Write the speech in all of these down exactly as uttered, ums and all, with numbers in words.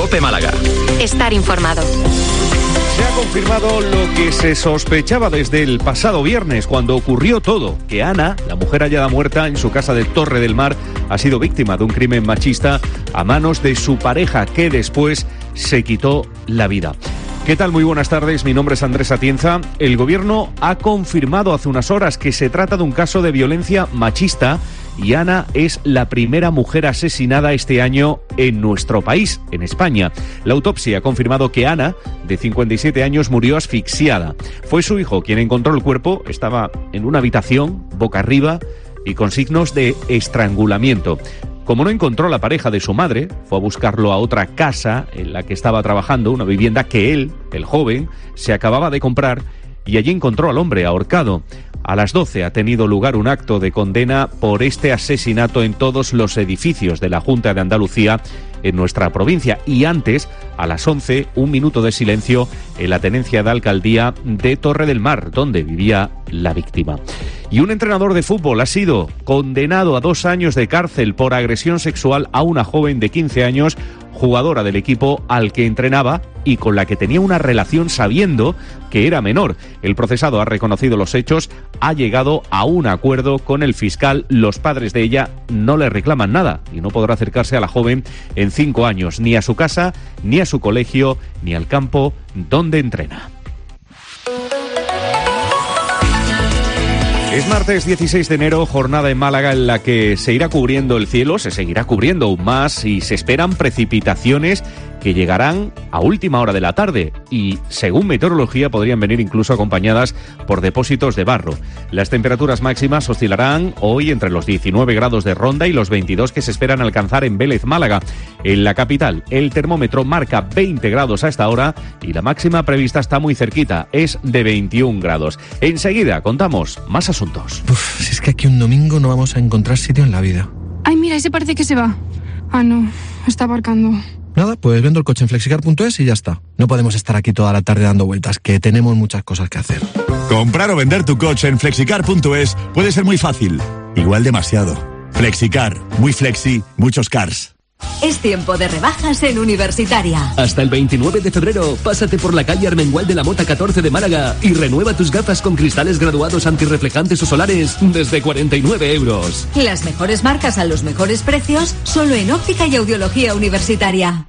COPE Málaga. Estar informado. Se ha confirmado lo que se sospechaba desde el pasado viernes, cuando ocurrió todo, que Ana, la mujer hallada muerta en su casa de Torre del Mar, ha sido víctima de un crimen machista a manos de su pareja, que después se quitó la vida. ¿Qué tal? Muy buenas tardes, mi nombre es Andrés Atienza. El Gobierno ha confirmado hace unas horas que se trata de un caso de violencia machista y Ana es la primera mujer asesinada este año en nuestro país, en España. La autopsia ha confirmado que Ana, de cincuenta y siete años, murió asfixiada. Fue su hijo quien encontró el cuerpo, estaba en una habitación, boca arriba y con signos de estrangulamiento. Como no encontró la pareja de su madre, fue a buscarlo a otra casa en la que estaba trabajando, una vivienda que él, el joven, se acababa de comprar, y allí encontró al hombre ahorcado. A las doce ha tenido lugar un acto de condena por este asesinato en todos los edificios de la Junta de Andalucía en nuestra provincia. Y antes, a las once, un minuto de silencio en la tenencia de alcaldía de Torre del Mar, donde vivía la víctima. Y un entrenador de fútbol ha sido condenado a dos años de cárcel por agresión sexual a una joven de quince años, jugadora del equipo al que entrenaba y con la que tenía una relación sabiendo que era menor. El procesado ha reconocido los hechos, ha llegado a un acuerdo con el fiscal. Los padres de ella no le reclaman nada y no podrá acercarse a la joven en cinco años, ni a su casa, ni a su colegio, ni al campo donde entrena. Es martes dieciséis de enero, jornada en Málaga en la que se irá cubriendo el cielo, se seguirá cubriendo aún más y se esperan precipitaciones que llegarán a última hora de la tarde y, según meteorología, podrían venir incluso acompañadas por depósitos de barro. Las temperaturas máximas oscilarán hoy entre los diecinueve grados de Ronda y los veintidós que se esperan alcanzar en Vélez, Málaga. En la capital, el termómetro marca veinte grados a esta hora y la máxima prevista está muy cerquita, es de veintiún grados. Enseguida contamos más asuntos. Uf, si es que aquí un domingo no vamos a encontrar sitio en la vida. Ay, mira, ese parece que se va. Ah, no, está aparcando. Nada, pues vendo el coche en flexicar punto es y ya está. No podemos estar aquí toda la tarde dando vueltas, que tenemos muchas cosas que hacer. Comprar o vender tu coche en flexicar punto es puede ser muy fácil, igual demasiado. Flexicar, muy flexi, muchos cars. Es tiempo de rebajas en Universitaria. Hasta el veintinueve de febrero, pásate por la calle Armengual de la Mota catorce de Málaga y renueva tus gafas con cristales graduados antirreflejantes o solares desde cuarenta y nueve euros. Las mejores marcas a los mejores precios, solo en Óptica y Audiología Universitaria.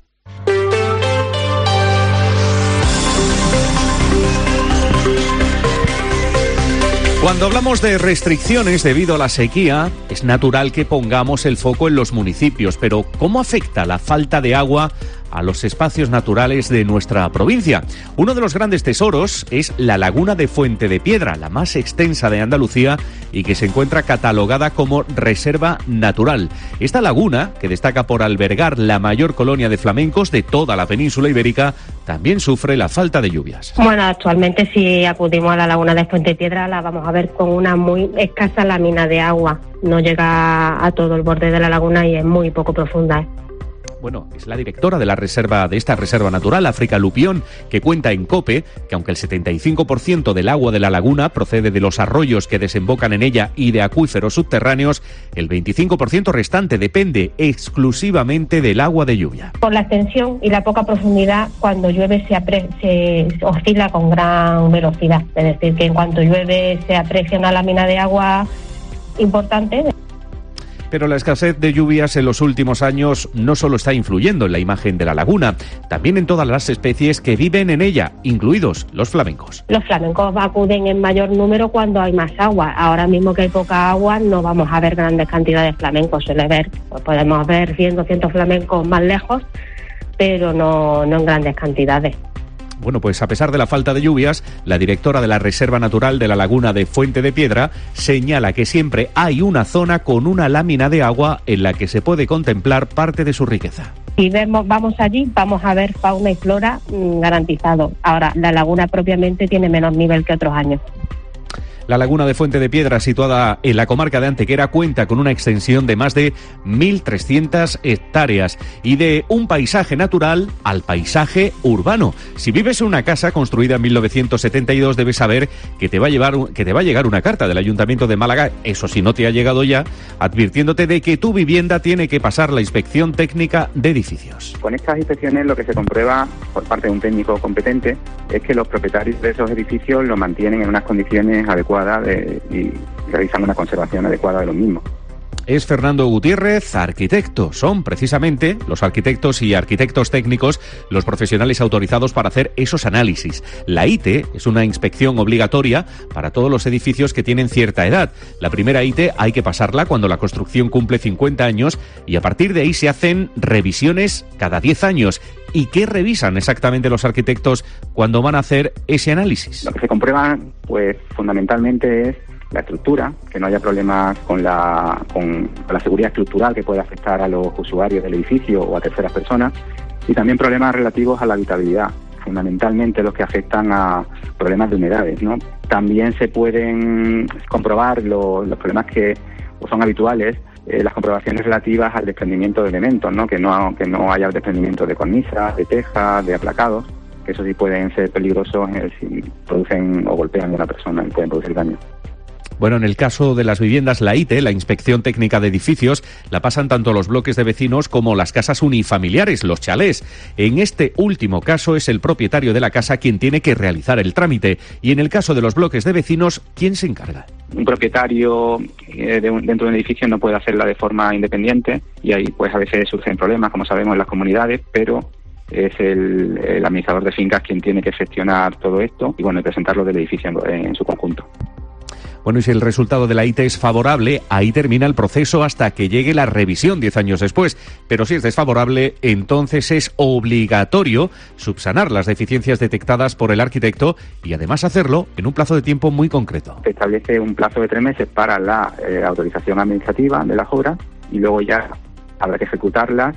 Cuando hablamos de restricciones debido a la sequía, es natural que pongamos el foco en los municipios, pero ¿cómo afecta la falta de agua a los espacios naturales de nuestra provincia? Uno de los grandes tesoros es la laguna de Fuente de Piedra, la más extensa de Andalucía y que se encuentra catalogada como reserva natural. Esta laguna, que destaca por albergar la mayor colonia de flamencos de toda la península ibérica, también sufre la falta de lluvias. Bueno, actualmente si acudimos a la laguna de Fuente de Piedra la vamos a ver con una muy escasa lámina de agua. No llega a todo el borde de la laguna y es muy poco profunda, ¿eh? Bueno, es la directora de la reserva de esta reserva natural, África Lupión, que cuenta en COPE que aunque el setenta y cinco por ciento del agua de la laguna procede de los arroyos que desembocan en ella y de acuíferos subterráneos, el veinticinco por ciento restante depende exclusivamente del agua de lluvia. Por la extensión y la poca profundidad, cuando llueve se, apre- se oscila con gran velocidad. Es decir, que en cuanto llueve se aprecia una lámina de agua importante. Pero la escasez de lluvias en los últimos años no solo está influyendo en la imagen de la laguna, también en todas las especies que viven en ella, incluidos los flamencos. Los flamencos acuden en mayor número cuando hay más agua. Ahora mismo que hay poca agua no vamos a ver grandes cantidades de flamencos. Suele ver, pues podemos ver cien, doscientos flamencos más lejos, pero no, no en grandes cantidades. Bueno, pues a pesar de la falta de lluvias, la directora de la Reserva Natural de la Laguna de Fuente de Piedra señala que siempre hay una zona con una lámina de agua en la que se puede contemplar parte de su riqueza. Si vemos, vamos allí, vamos a ver fauna y flora mmm, garantizado. Ahora, la laguna propiamente tiene menos nivel que otros años. La laguna de Fuente de Piedra, situada en la comarca de Antequera, cuenta con una extensión de más de mil trescientas hectáreas y de un paisaje natural al paisaje urbano. Si vives en una casa construida en mil novecientos setenta y dos, debes saber que te va a llevar, que te va a llegar una carta del Ayuntamiento de Málaga, eso si no te ha llegado ya, advirtiéndote de que tu vivienda tiene que pasar la inspección técnica de edificios. Con estas inspecciones lo que se comprueba por parte de un técnico competente es que los propietarios de esos edificios lo mantienen en unas condiciones adecuadas de, y realizan una conservación adecuada de los mismos. Es Fernando Gutiérrez, arquitecto. Son precisamente los arquitectos y arquitectos técnicos los profesionales autorizados para hacer esos análisis. La I T E es una inspección obligatoria para todos los edificios que tienen cierta edad. La primera I T E hay que pasarla cuando la construcción cumple cincuenta años y a partir de ahí se hacen revisiones cada diez años. ¿Y qué revisan exactamente los arquitectos cuando van a hacer ese análisis? Lo que se comprueba, pues, fundamentalmente es la estructura, que no haya problemas con la, con, con la seguridad estructural que pueda afectar a los usuarios del edificio o a terceras personas, y también problemas relativos a la habitabilidad, fundamentalmente los que afectan a problemas de humedades, ¿no? También se pueden comprobar lo, los problemas que son habituales, eh, las comprobaciones relativas al desprendimiento de elementos, ¿no? Que no, que no haya desprendimiento de cornisas, de tejas, de aplacados, que eso sí pueden ser peligrosos eh, si producen o golpean a una persona y pueden producir daño. Bueno, en el caso de las viviendas, la I T E, la Inspección Técnica de Edificios, la pasan tanto los bloques de vecinos como las casas unifamiliares, los chalés. En este último caso es el propietario de la casa quien tiene que realizar el trámite. Y en el caso de los bloques de vecinos, ¿quién se encarga? Un propietario eh, de un, dentro de un edificio no puede hacerla de forma independiente y ahí pues a veces surgen problemas, como sabemos, en las comunidades, pero es el, el administrador de fincas quien tiene que gestionar todo esto y bueno, y presentarlo del edificio en, en su conjunto. Bueno, y si el resultado de la I T E es favorable, ahí termina el proceso hasta que llegue la revisión diez años después. Pero si es desfavorable, entonces es obligatorio subsanar las deficiencias detectadas por el arquitecto y además hacerlo en un plazo de tiempo muy concreto. Se establece un plazo de tres meses para la eh, autorización administrativa de las obras y luego ya habrá que ejecutarlas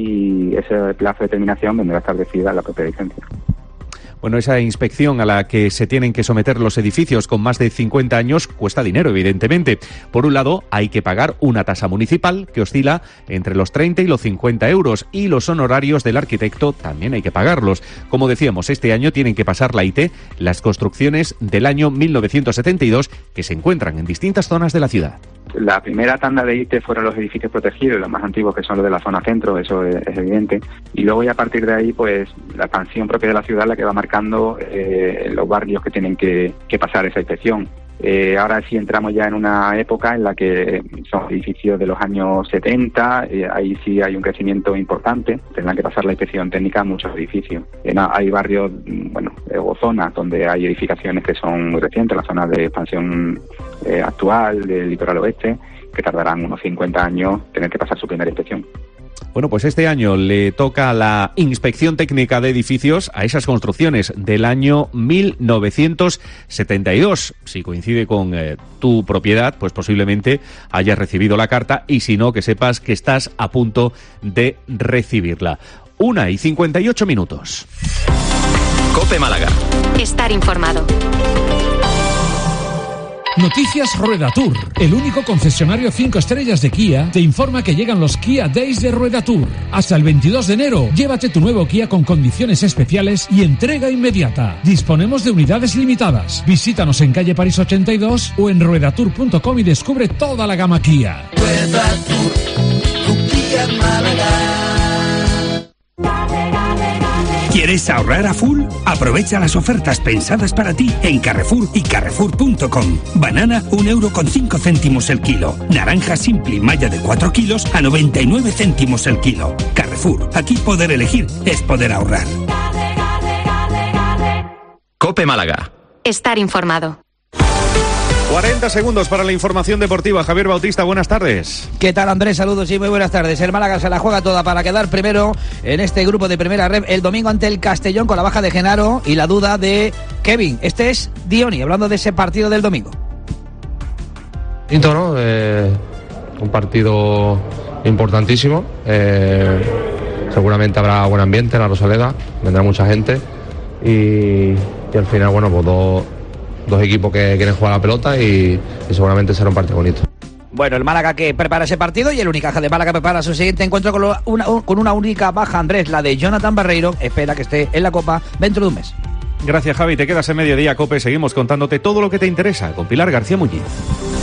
y ese plazo de terminación vendrá establecida en la propia licencia. Bueno, esa inspección a la que se tienen que someter los edificios con más de cincuenta años cuesta dinero, evidentemente. Por un lado, hay que pagar una tasa municipal que oscila entre los treinta y los cincuenta euros y los honorarios del arquitecto también hay que pagarlos. Como decíamos, este año tienen que pasar la I T E las construcciones del año mil novecientos setenta y dos que se encuentran en distintas zonas de la ciudad. La primera tanda de I T E fueron los edificios protegidos, los más antiguos que son los de la zona centro, eso es, es evidente. Y luego ya a partir de ahí, pues la expansión propia de la ciudad la que va marcando eh, los barrios que tienen que, que pasar esa inspección. Eh, ahora sí entramos ya en una época en la que son edificios de los años setenta, eh, ahí sí hay un crecimiento importante, tendrán que pasar la inspección técnica a muchos edificios. Eh, no, hay barrios, bueno, eh, o zonas donde hay edificaciones que son muy recientes, la zona de expansión eh, actual del litoral oeste, que tardarán unos cincuenta años tener que pasar su primera inspección. Bueno, pues este año le toca la inspección técnica de edificios a esas construcciones del año mil novecientos setenta y dos. Si coincide con eh, tu propiedad, pues posiblemente hayas recibido la carta y si no, que sepas que estás a punto de recibirla. Una y cincuenta y ocho minutos. COPE Málaga. Estar informado. Noticias Rueda Tour, el único concesionario cinco estrellas de Kia, te informa que llegan los Kia Days de Rueda Tour. Hasta el veintidós de enero, llévate tu nuevo Kia con condiciones especiales y entrega inmediata. Disponemos de unidades limitadas. Visítanos en calle París ochenta y dos o en ruedatour punto com y descubre toda la gama Kia. Rueda Tour, tu Kia Málaga. ¿Quieres ahorrar a full? Aprovecha las ofertas pensadas para ti en Carrefour y carrefour punto com. Banana, un euro con cinco céntimos el kilo. Naranja Simpli Maya de cuatro kilos a noventa y nueve céntimos el kilo. Carrefour, aquí poder elegir es poder ahorrar. COPE Málaga. Estar informado. cuarenta segundos para la información deportiva. Javier Bautista, buenas tardes. ¿Qué tal, Andrés? Saludos y muy buenas tardes. El Málaga se la juega toda para quedar primero en este grupo de primera red el domingo ante el Castellón con la baja de Genaro y la duda de Kevin. Este es Dioni, hablando de ese partido del domingo. Quinto, ¿no? Eh, un partido importantísimo. Eh, seguramente habrá buen ambiente en la Rosaleda, vendrá mucha gente y, y al final, bueno, pues dos... dos equipos que quieren jugar a la pelota y, y seguramente será un partido bonito. Bueno, el Málaga que prepara ese partido y el Unicaja de Málaga prepara su siguiente encuentro con, lo, una, con una única baja, Andrés, la de Jonathan Barreiro. Espera que esté en la Copa dentro de un mes. Gracias, Javi. Te quedas en Mediodía, COPE. Seguimos contándote todo lo que te interesa con Pilar García Muñiz.